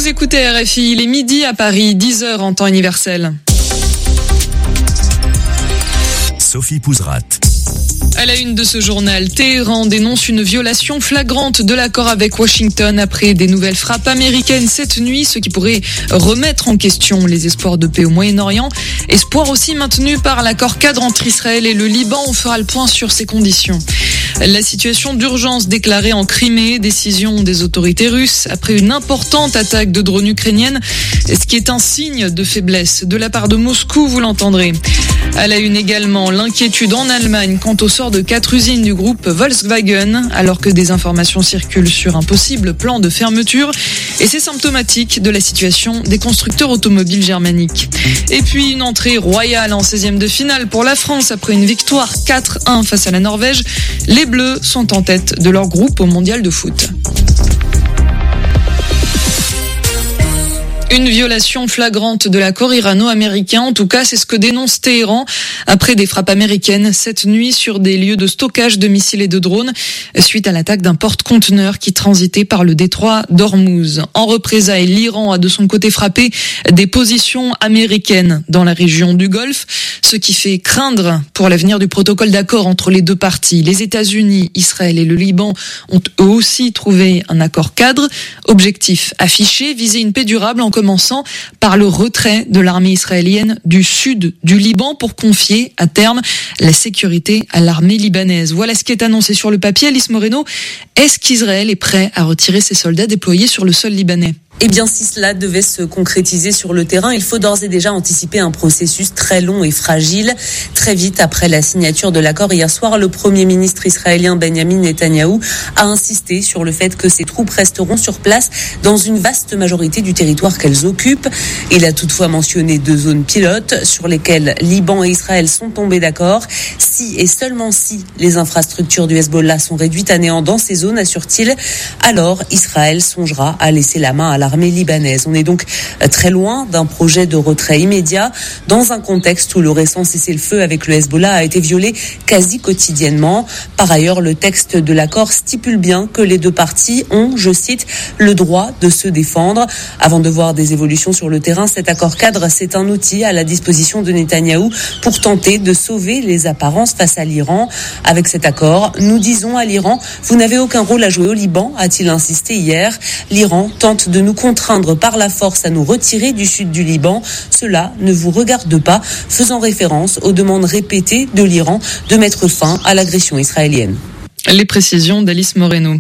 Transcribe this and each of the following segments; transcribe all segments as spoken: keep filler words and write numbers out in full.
Vous écoutez R F I, il est midi à Paris, dix heures en temps universel. Sophie Pouzrat. À la une de ce journal, Téhéran dénonce une violation flagrante de l'accord avec Washington après des nouvelles frappes américaines cette nuit, ce qui pourrait remettre en question les espoirs de paix au Moyen-Orient. Espoir aussi maintenu par l'accord cadre entre Israël et le Liban. On fera le point sur ces conditions. La situation d'urgence déclarée en Crimée, décision des autorités russes après une importante attaque de drones ukrainiennes, ce qui est un signe de faiblesse de la part de Moscou, vous l'entendrez. À la une également, l'inquiétude en Allemagne quant au sort de quatre usines du groupe Volkswagen, alors que des informations circulent sur un possible plan de fermeture. Et c'est symptomatique de la situation des constructeurs automobiles germaniques. Et puis une entrée royale en seizième de finale pour la France après une victoire quatre un face à la Norvège. Les Bleus sont en tête de leur groupe au mondial de foot. Une violation flagrante de l'accord irano-américain. En tout cas, c'est ce que dénonce Téhéran après des frappes américaines cette nuit sur des lieux de stockage de missiles et de drones suite à l'attaque d'un porte-conteneur qui transitait par le détroit d'Ormuz. En représailles, l'Iran a de son côté frappé des positions américaines dans la région du Golfe, ce qui fait craindre pour l'avenir du protocole d'accord entre les deux parties. Les États-Unis, Israël et le Liban ont eux aussi trouvé un accord cadre. Objectif affiché, viser une paix durable en commençant par le retrait de l'armée israélienne du sud du Liban pour confier à terme la sécurité à l'armée libanaise. Voilà ce qui est annoncé sur le papier. Alice Moreno, est-ce qu'Israël est prêt à retirer ses soldats déployés sur le sol libanais ? Eh bien, si cela devait se concrétiser sur le terrain, il faut d'ores et déjà anticiper un processus très long et fragile. Très vite après la signature de l'accord hier soir, le Premier ministre israélien Benjamin Netanyahou a insisté sur le fait que ses troupes resteront sur place dans une vaste majorité du territoire qu'elles occupent. Il a toutefois mentionné deux zones pilotes sur lesquelles Liban et Israël sont tombés d'accord. Si et seulement si les infrastructures du Hezbollah sont réduites à néant dans ces zones, assure-t-il, alors Israël songera à laisser la main à la l'armée libanaise. On est donc très loin d'un projet de retrait immédiat dans un contexte où le récent cessez-le-feu avec le Hezbollah a été violé quasi quotidiennement. Par ailleurs, le texte de l'accord stipule bien que les deux parties ont, je cite, le droit de se défendre. Avant de voir des évolutions sur le terrain, cet accord cadre, c'est un outil à la disposition de Netanyahou pour tenter de sauver les apparences face à l'Iran. Avec cet accord, nous disons à l'Iran, vous n'avez aucun rôle à jouer au Liban, a-t-il insisté hier. L'Iran tente de nous contraindre par la force à nous retirer du sud du Liban. Cela ne vous regarde pas, faisant référence aux demandes répétées de l'Iran de mettre fin à l'agression israélienne. Les précisions d'Alice Moreno.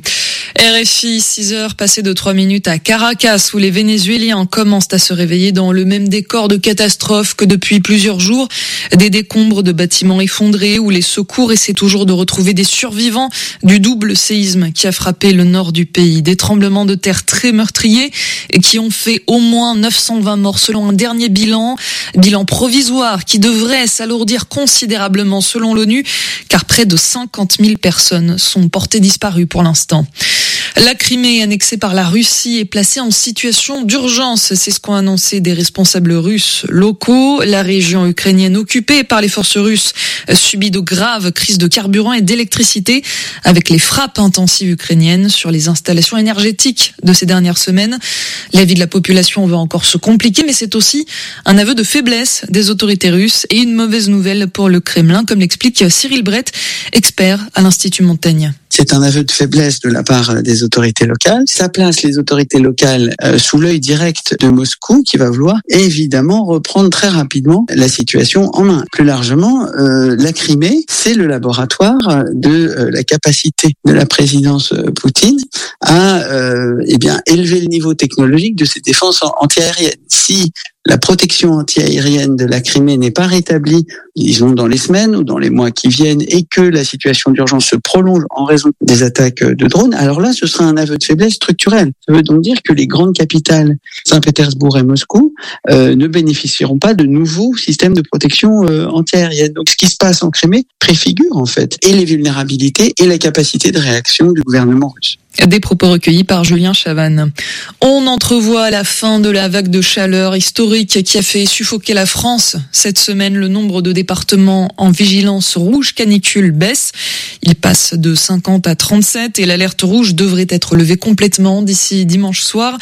R F I, six heures passées de trois minutes à Caracas, où les Vénézuéliens commencent à se réveiller dans le même décor de catastrophe que depuis plusieurs jours. Des décombres de bâtiments effondrés, où les secours essaient toujours de retrouver des survivants du double séisme qui a frappé le nord du pays. Des tremblements de terre très meurtriers et qui ont fait au moins neuf cent vingt morts selon un dernier bilan, bilan provisoire qui devrait s'alourdir considérablement selon l'ONU, car près de cinquante mille personnes sont portées disparues pour l'instant. La Crimée, annexée par la Russie, est placée en situation d'urgence. C'est ce qu'ont annoncé des responsables russes locaux. La région ukrainienne occupée par les forces russes subit de graves crises de carburant et d'électricité avec les frappes intensives ukrainiennes sur les installations énergétiques de ces dernières semaines. La vie de la population va encore se compliquer, mais c'est aussi un aveu de faiblesse des autorités russes et une mauvaise nouvelle pour le Kremlin, comme l'explique Cyril Brett, expert à l'Institut Montaigne. C'est un aveu de faiblesse de la part des autorités locales. Ça place les autorités locales euh, sous l'œil direct de Moscou, qui va vouloir évidemment reprendre très rapidement la situation en main. Plus largement, euh, la Crimée, c'est le laboratoire de euh, la capacité de la présidence Poutine à euh, eh bien élever le niveau technologique de ses défenses antiaériennes. Si la protection anti-aérienne de la Crimée n'est pas rétablie, disons dans les semaines ou dans les mois qui viennent, et que la situation d'urgence se prolonge en raison des attaques de drones, alors là, ce sera un aveu de faiblesse structurelle. Ça veut donc dire que les grandes capitales, Saint-Pétersbourg et Moscou, euh, ne bénéficieront pas de nouveaux systèmes de protection euh, anti-aérienne. Donc ce qui se passe en Crimée préfigure en fait et les vulnérabilités et la capacité de réaction du gouvernement russe. Des propos recueillis par Julien Chavannes. On entrevoit la fin de la vague de chaleur historique qui a fait suffoquer la France. Cette semaine, le nombre de départements en vigilance rouge canicule baisse. Il passe de cinquante à trente-sept et l'alerte rouge devrait être levée complètement d'ici dimanche soir.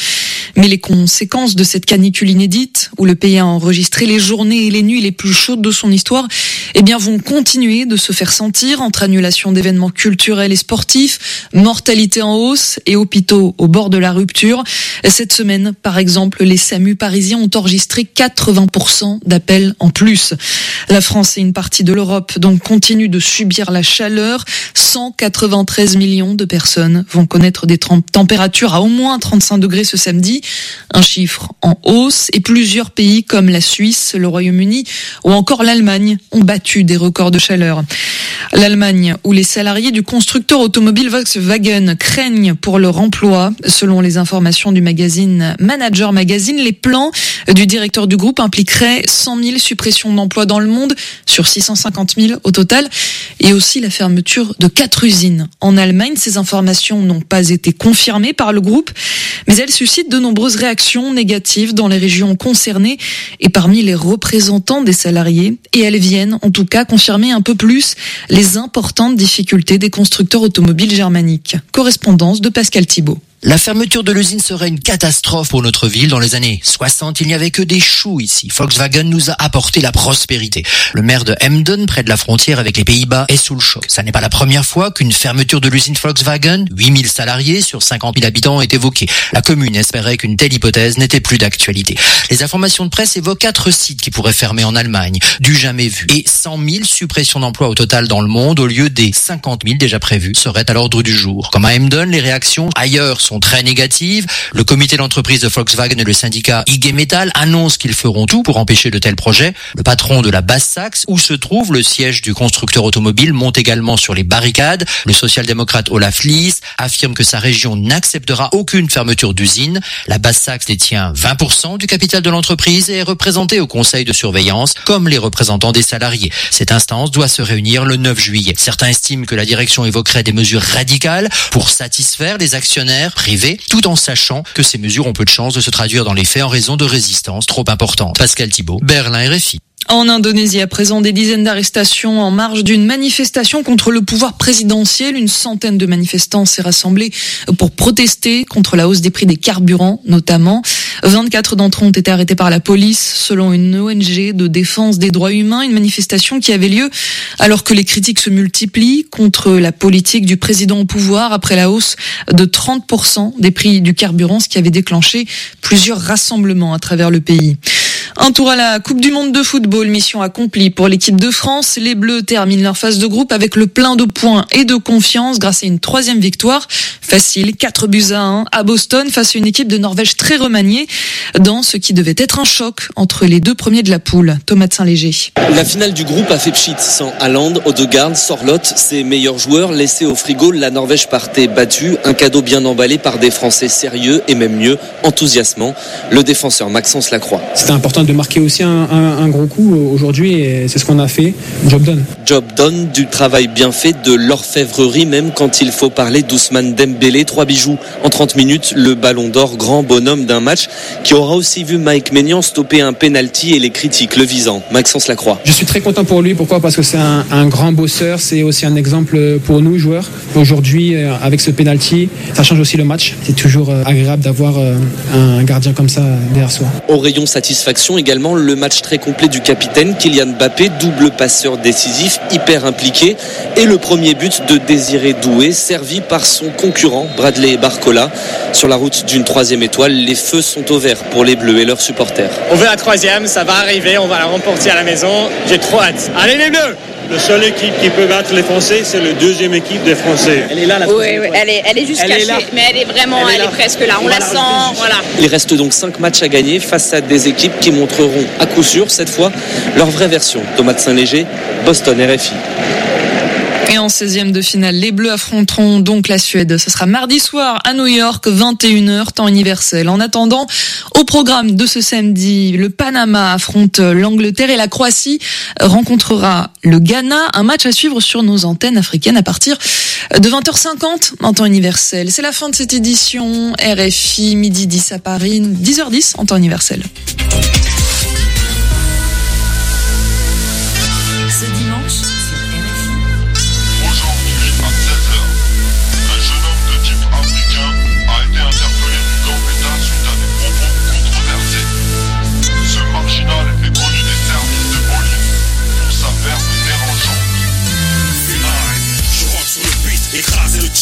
Mais les conséquences de cette canicule inédite, où le pays a enregistré les journées et les nuits les plus chaudes de son histoire, eh bien, vont continuer de se faire sentir entre annulation d'événements culturels et sportifs, mortalité en hausse et hôpitaux au bord de la rupture. Cette semaine, par exemple, les SAMU parisiens ont enregistré quatre-vingts pour cent d'appels en plus. La France et une partie de l'Europe donc continuent de subir la chaleur. cent quatre-vingt-treize millions de personnes vont connaître des températures à au moins trente-cinq degrés ce samedi, un chiffre en hausse, et plusieurs pays comme la Suisse, le Royaume-Uni ou encore l'Allemagne ont battu des records de chaleur. L'Allemagne, où les salariés du constructeur automobile Volkswagen craignent pour leur emploi. Selon les informations du magazine Manager Magazine, les plans du directeur du groupe impliqueraient cent mille suppressions d'emplois dans le monde, sur six cent cinquante mille au total, et aussi la fermeture de quatre usines. En Allemagne, ces informations n'ont pas été confirmées par le groupe, mais elles suscitent de nombreuses réactions négatives dans les régions concernées et parmi les représentants des salariés, et elles viennent en tout cas confirmer un peu plus les importantes difficultés des constructeurs automobiles germaniques. Correspondance de Pascal Thibault. La fermeture de l'usine serait une catastrophe pour notre ville. Dans les années soixante, il n'y avait que des choux ici. Volkswagen nous a apporté la prospérité. Le maire de Emden, près de la frontière avec les Pays-Bas, est sous le choc. Ça n'est pas la première fois qu'une fermeture de l'usine Volkswagen, huit mille salariés sur cinquante mille habitants, est évoquée. La commune espérait qu'une telle hypothèse n'était plus d'actualité. Les informations de presse évoquent quatre sites qui pourraient fermer en Allemagne, du jamais vu. Et cent mille suppressions d'emplois au total dans le monde, au lieu des cinquante mille déjà prévues, seraient à l'ordre du jour. Comme à Emden, les réactions ailleurs sont très négatives. Le comité d'entreprise de Volkswagen et le syndicat I G Metall annoncent qu'ils feront tout pour empêcher de tels projets. Le patron de la Basse-Saxe, où se trouve le siège du constructeur automobile, monte également sur les barricades. Le social-démocrate Olaf Lies affirme que sa région n'acceptera aucune fermeture d'usine. La Basse-Saxe détient vingt pour cent du capital de l'entreprise et est représentée au conseil de surveillance comme les représentants des salariés. Cette instance doit se réunir le neuf juillet. Certains estiment que la direction évoquerait des mesures radicales pour satisfaire les actionnaires privés, tout en sachant que ces mesures ont peu de chances de se traduire dans les faits en raison de résistance trop importante. Pascal Thibault, Berlin R F I. En Indonésie, à présent, des dizaines d'arrestations en marge d'une manifestation contre le pouvoir présidentiel. Une centaine de manifestants s'est rassemblée pour protester contre la hausse des prix des carburants, notamment. vingt-quatre d'entre eux ont été arrêtés par la police, selon une O N G de défense des droits humains. Une manifestation qui avait lieu alors que les critiques se multiplient contre la politique du président au pouvoir après la hausse de trente pour cent des prix du carburant, ce qui avait déclenché plusieurs rassemblements à travers le pays. Un tour à la Coupe du Monde de football, mission accomplie pour l'équipe de France. Les Bleus terminent leur phase de groupe avec le plein de points et de confiance grâce à une troisième victoire. Facile, quatre buts à un à Boston face à une équipe de Norvège très remaniée dans ce qui devait être un choc entre les deux premiers de la poule. Thomas de Saint-Léger. La finale du groupe a fait pchit sans Haaland, Odegaard, Sorloth, ses meilleurs joueurs laissés au frigo. La Norvège partait battue, un cadeau bien emballé par des Français sérieux et même mieux, enthousiasmants. Le défenseur Maxence Lacroix. C'était important de marquer aussi un, un, un gros coup aujourd'hui et c'est ce qu'on a fait. Job done. Job done, du travail bien fait, de l'orfèvrerie même quand il faut parler d'Ousmane Dembélé. Trois bijoux en trente minutes, le ballon d'or, grand bonhomme d'un match qui aura aussi vu Mike Maignan stopper un penalty et les critiques le visant. Maxence Lacroix. Je suis très content pour lui, pourquoi ? Parce que c'est un, un grand bosseur, c'est aussi un exemple pour nous joueurs. Aujourd'hui, avec ce penalty, ça change aussi le match. C'est toujours agréable d'avoir un gardien comme ça derrière soi. Au rayon satisfaction également, le match très complet du capitaine Kylian Mbappé, double passeur décisif, hyper impliqué, et le premier but de Désiré Doué, servi par son concurrent Bradley Barcola. Sur la route d'une troisième étoile, les feux sont au vert pour les Bleus et leurs supporters. On veut la troisième, ça va arriver, on va la remporter à la maison. J'ai trop hâte. Allez les Bleus! La seule équipe qui peut battre les Français, c'est la deuxième équipe des Français. Elle est là, la Oui, oui, elle est, elle est juste elle cachée, est mais elle est vraiment, elle est, elle est presque là. On, on la sent, voilà. Il reste donc cinq matchs à gagner face à des équipes qui montreront à coup sûr, cette fois, leur vraie version. Thomas de Saint-Léger, Boston R F I. Et en seizième de finale, les Bleus affronteront donc la Suède. Ce sera mardi soir à New York, vingt et une heures, temps universel. En attendant, au programme de ce samedi, le Panama affronte l'Angleterre et la Croatie rencontrera le Ghana. Un match à suivre sur nos antennes africaines à partir de vingt heures cinquante en temps universel. C'est la fin de cette édition. R F I, midi dix à Paris, dix heures dix en temps universel. Ce dimanche, sur R F I. Aujourd'hui, à seize heures, un jeune homme de type africain a été interpellé du Gambetta suite à des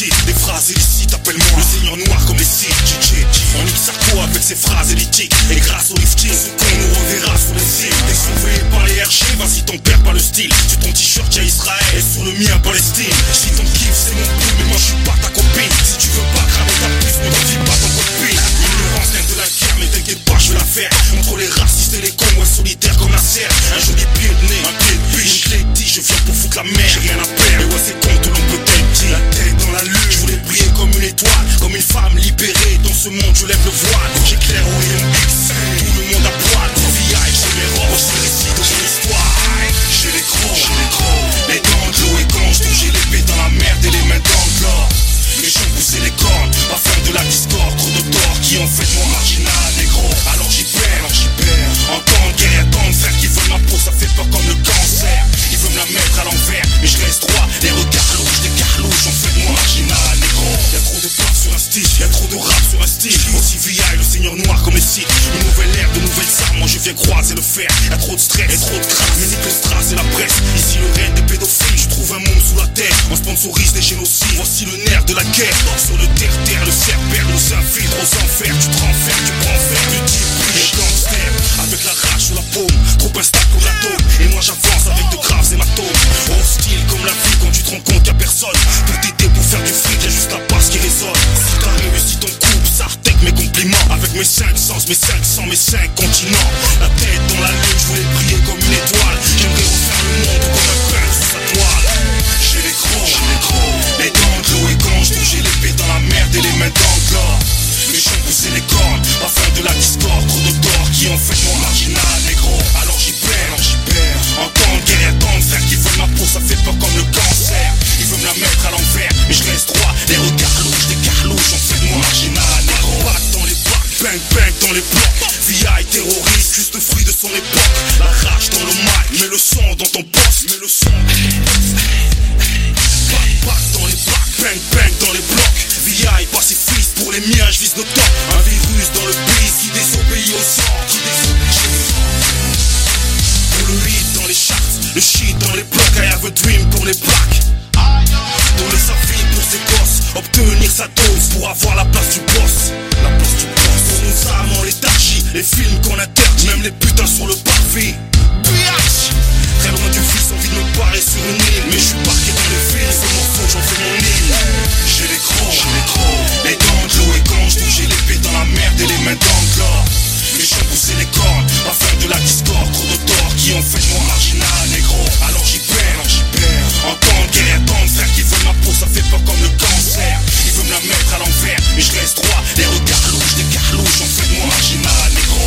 titres, des phrases illicites, appelle-moi le seigneur noir comme les Sith. On nique Sarko avec ses phrases élistiques. Et grâce au lifting, ce qu'on nous reverra sur les îles. T'es sauvé par les R G, vas-y ton père pas le style. Sur ton t-shirt y'a Israël et sur le mien Palestine. Si ton kiff c'est mon coup, mais moi je suis pas ta copine. Si tu veux pas cramer ta puce, ne confie pas ton copine. L'ignorance vient de la guerre, mais t'inquiète pas, je vais la faire. Entre les racistes et les cons, moi solitaire comme la serre. Un joli pied de nez, un pied de biche. Une clé de tige, je viens pour foutre la merde. J'ai rien à perdre, mais ouais c'est con, tout l'on peut être dit. La tête dans la lune, je voulais briller comme une étoile. Comme une femme libérée, dans ce monde je lève le voile. J'éclaire au rayon X, tout le monde à poil. V I, j'ai mes robes, c'est le récit de mon histoire. J'ai les crocs, j'ai les crocs. Les dents de l'eau et quand je touche, j'ai l'épée dans la merde et les mains dans le l'or. Les gens poussaient les cornes, pas faire de la discorde. Trop de tort qui ont fait de moi marginal, négro. Alors j'y perds, alors j'y perds. En temps de guerre, tant de frères qui veulent ma peau, ça fait peur comme le cancer. Ils veulent me la mettre à l'envers, mais je reste droit. Les regards louches, des carlouches, ont fait de moi marginal, négro. Y'a trop de peur sur un style, y'a trop de rap sur un style. Aussi V I, le seigneur noir comme les Sith. Une nouvelle ère, de nouvelles armes, moi je viens croiser le fer. Y'a trop de stress, et trop de crasse, mais nique le strass et la presse. Ici le règne des pédophiles, je trouve un monde sous la terre. On sponsorise des génocides, voici le nerf de la guerre. Sur le terre-terre, le cerf-père nous infiltre aux enfers. Tu te renfermes, tu prends fer, du type les gangsters. Avec la rage sur la paume, trop instable pour la taupe. Et moi j'avance avec de graves hématomes. Hostile comme la vie quand tu te rends compte y'a personne. Pour t'aider pour faire du fric, y'a juste la basse qui résonne. Si t'as réussi ton coup, Sartek mes compliments. Avec mes cinq sens, mes cinq cents, mes cinq continents. La tête dans la lune, je voulais briller comme une étoile. J'aimerais refaire le monde comme un peintre sous sa toile. J'ai les crocs, j'ai les crocs. Les dents de l'eau et quand je touche, j'ai l'épée dans la merde et les mains dans le l'or. Les gens poussaient les cornes, pas faire de la discorde. Trop de tort qui ont fait de moi marginal, négro. Alors j'y perds, alors j'y perds. En temps de guerre, tant de frères qui veulent ma peau, ça fait peur comme le cancer. Ils veulent me la mettre à l'envers, mais je reste droit. Les regards louches, des carlouches, ont fait de moi marginal, négro. Bac dans les bacs, bang bang dans les blocs. V I terroriste, juste le fruit de son époque. La rage dans le mic, mets le son dans ton poste. Mets le son dans ton poste. Bac, bac dans les bacs, bang bang dans les blocs. V I pacifiste, pour les miens je vise le top. Un virus dans le pays qui désobéit au sang. Qui désobéit au sang. Pour le hit dans les charts, le shit dans les blocs. I have a dream pour les plaques. Donner sa vie pour ses gosses, obtenir sa dose pour avoir la place du boss. La place du boss. Pour nos âmes en léthargie, les films qu'on interdit, même les putains sur le parvis. Biatch. Très loin du fils, envie de me barrer sur une île. Mais je suis parqué dans les fils, ce morceau j'en fais mon île. J'ai les crocs, j'ai les crocs. Les dents de l'eau et quand je touche, j'ai l'épée dans la merde et les mains dans le l'or. Les gens poussaient les cornes, pas faire de la discorde. Trop de tort qui ont fait de moi marginal, négro. Alors j'y perds, alors j'y perds. En temps de guerre, tant de frères qui veulent ma peau, ça fait peur comme le cancer. Ils veulent me la mettre à l'envers, mais je reste droit. Les regards louches, des carlouches, ont fait de moi marginal, négro.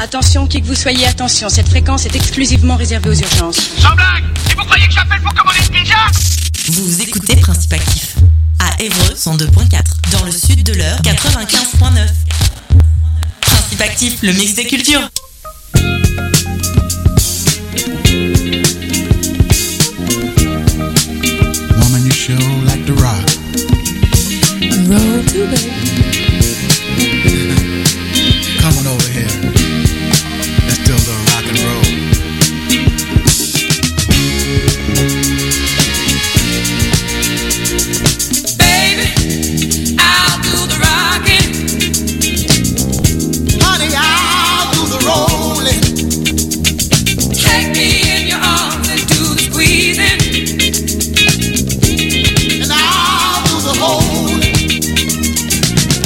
Attention, qui que vous soyez, attention, cette fréquence est exclusivement réservée aux urgences. Sans blague! Et vous croyez que j'appelle pour commander une pizza? Vous écoutez Principe Actif à Évreux cent deux point quatre, dans le sud de l'Eure quatre-vingt-quinze point neuf. Principe Actif, le mix des cultures. Woman, you sure like to rock. Roll to baby. Come on over here. Let's do a little rock and roll. Baby, I'll do the rocking. Honey, I'll do the rolling. Take me in your arms and do the squeezing. And I'll do the holding.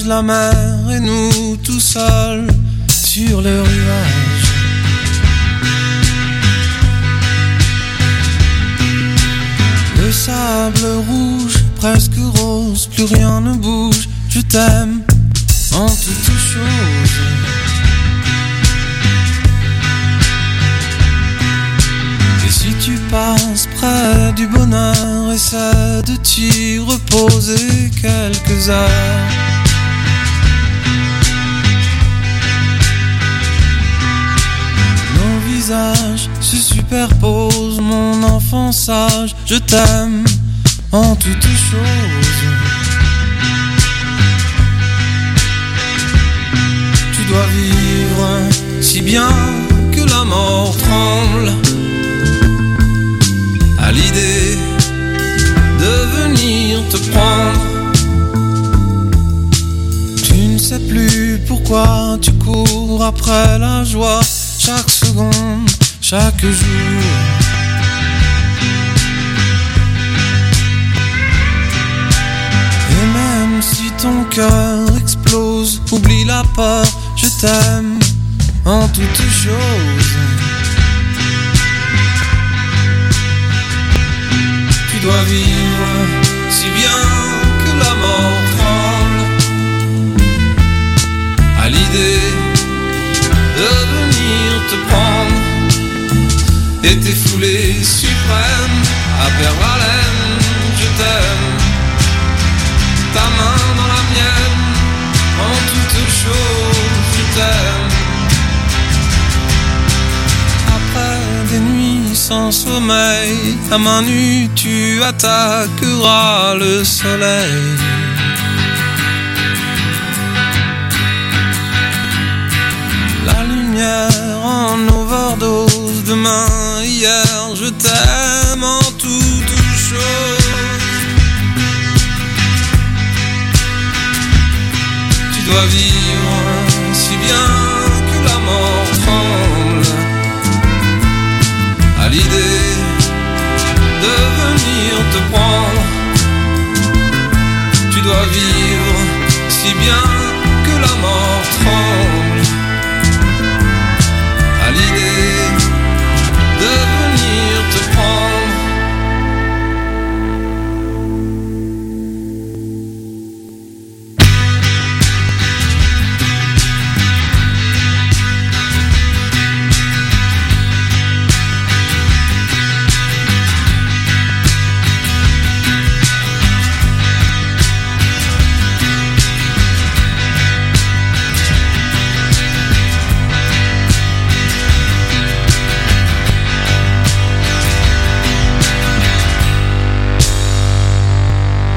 la mer et nous tout seuls sur le rivage. Le sable rouge, presque rose, plus rien ne bouge. Je t'aime en toutes choses. Et si tu passes près du bonheur, essaie de t'y reposer quelques heures. Nos visages se superposent, mon enfant sage. Je t'aime en toutes choses. Tu dois vivre si bien que la mort tremble à l'idée de venir te prendre. Tu ne sais plus pourquoi tu cours après la joie, chaque seconde, chaque jour. Et même si ton cœur explose, oublie la peur, je t'aime en toutes choses. Tu dois vivre si bien que la mort tremble à l'idée de venir te prendre et t'es foulée suprême à perdre haleine. Je t'aime, ta main dans la mienne, en toutes choses, je t'aime. Après des nuits sans sommeil, à main nue tu attaqueras le soleil. La lumière en overdose, demain, hier, je t'aime en toutes choses. Tu dois vivre si bien que la mort tremble à l'idée de venir te prendre. Tu dois vivre si bien que la mort tremble